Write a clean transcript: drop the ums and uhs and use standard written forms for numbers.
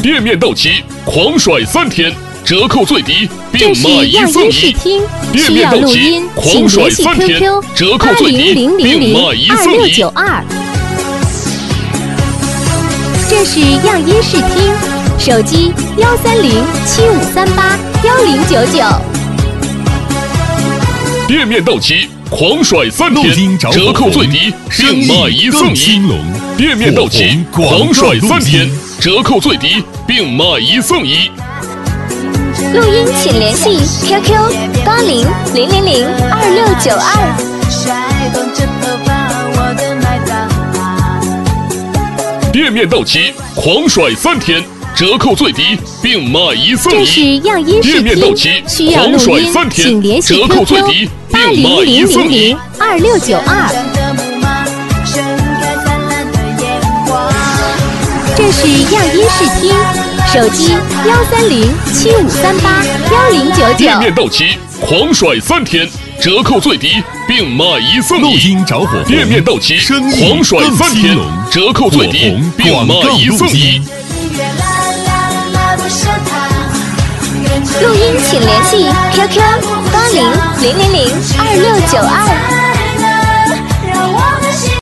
店面到期狂甩3天，折扣最低并这是买1送样音试 1。 听， 店需要面到期录音， 狂请甩联系 3天， QQ 折扣最低并买1送1。 20002692。这是样音试听，手机13075381099。 店面到期狂甩3天，折扣最低并买1送1。店面到期狂甩3天，折扣最低并买1送1。 录音请联系 QQ8000022692。 店面到期狂甩3天，折扣最低并买1送1。 这是样音试店面到听， 期需要录狂甩音， 3天， 请联系折扣最 QQ 低并买1送1。 8000022692。这是样音试听，手机13075381099。 店面到期狂甩3天，折扣最低并买1送1。 录音找火红， 店面到期生意狂甩更 3天兴隆， 折扣最低并买1送1。 录音请联系 QQ8000022692。